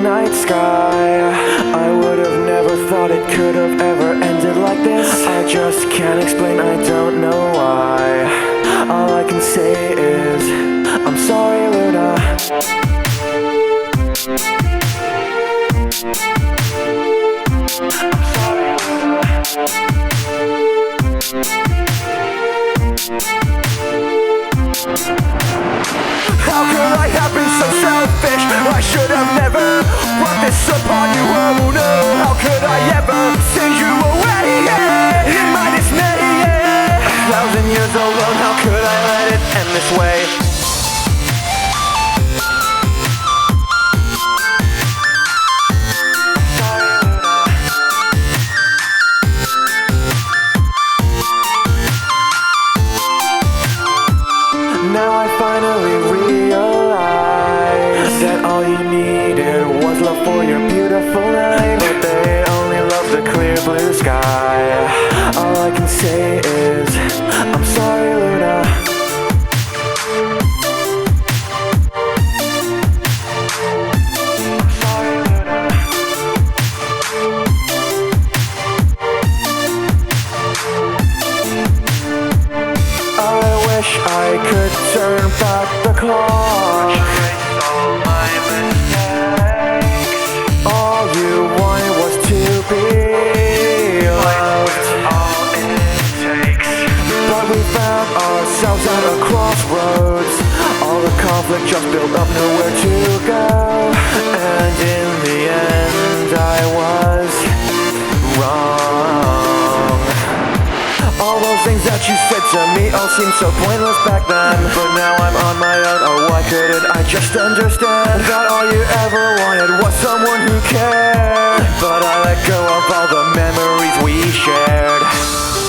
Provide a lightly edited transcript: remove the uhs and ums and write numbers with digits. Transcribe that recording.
night sky. I would have never thought it could have ever ended like this. I just can't explain, I don't know why. All I can say is, I'm sorry, Luna. How could I have been so selfish? I should have never brought this upon you, oh no. How could I ever send you away, in my dismay? 1,000 years alone, how could I let it end this way? Now I finally realize that all you needed was love for your beautiful night. But they only love the clear blue sky. All I can say is, I'm sorry, Luna. I'm sorry, Luna. I wish I could turn back the clock, erase all my mistakes. All you wanted was to be loved, all it takes. But we found ourselves at a crossroads. All the conflict just built up, nowhere to go. And in the end I was wrong. All those things that you said to me all seemed so pointless back then. But now I'm on my own, oh why couldn't I just understand that all you ever wanted was someone who cared. But I let go of all the memories we shared.